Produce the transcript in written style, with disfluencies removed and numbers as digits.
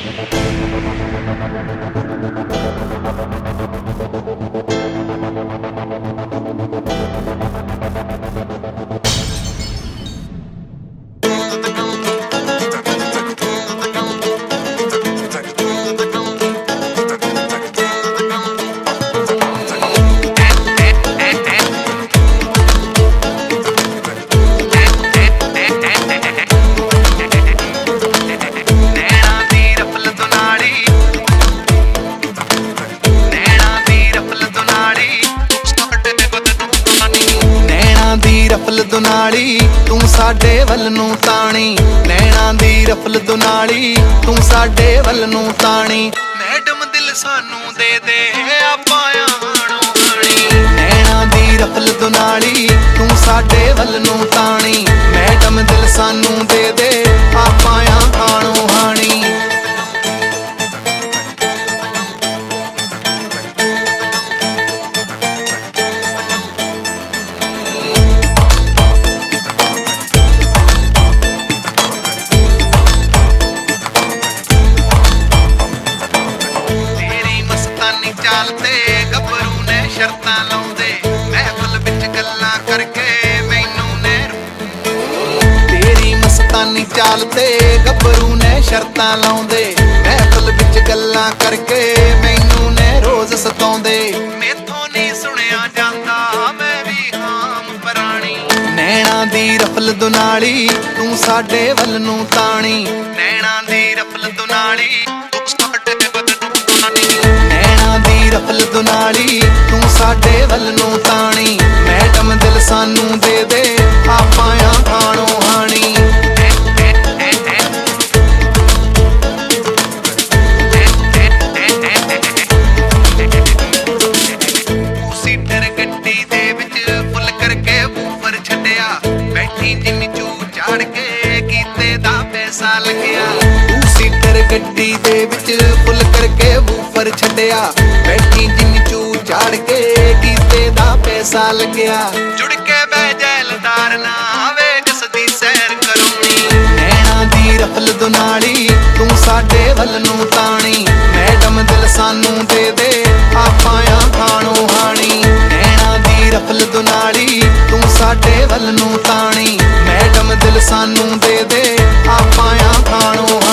रफल दुनाली तू साडे वल नू ताणी, नैना दी रफल दुनाली तू साडे वल नू ताणी। मैडम दिल सानू दे दे आपां आणो आणी, नैना दी रफल दुनाली तू साडे वल नू ताणी। मैडम दिल सानू दे दे आपां आणो आणी। चालते गभरू ने शर्तां लाउंदे, महफल विच गल्लां करके मैनू ने। तेरी मस्तानी चालते गभरू ने शर्तां लाउंदे, महफल विच गल्लां करके मैनू ने रोज सताउंदे। मैथों नहीं सुनिया जांदा मैं भी हाम पराणी, नैना दी रफल दुनाली तू साडे वल नू ताणी। नैना दी रफल दुनाली तू साडे वल नू ताणी, नैना दी रफल दुनाली तू साडे वल नू ताणी। मैडम दिल सानू दे दे आपां आणो आणी। सीटर गड्डी दे विच फुल करके ऊपर छड्डिया, बैठी जिन्नी चू चाड़ के कीते दा पैसा लग्या। सीटर गड्डी दे विच फुल करके ऊपर छड्डिया, बैठी जिन्नी चू चाड़ के कीते दा पैसा लग्या। जुड़ के बह जैलदार ना वेख सदी सैर करोनी, नैना दी रफल दुनाली तू साडे वल नू ताणी। मैडम दिल सानू दे दे आपां आणो आणी, नैना दी रफल दुनाली तू साडे वल नू ताणी। मैडम दिल सानू दे दे आपां आणो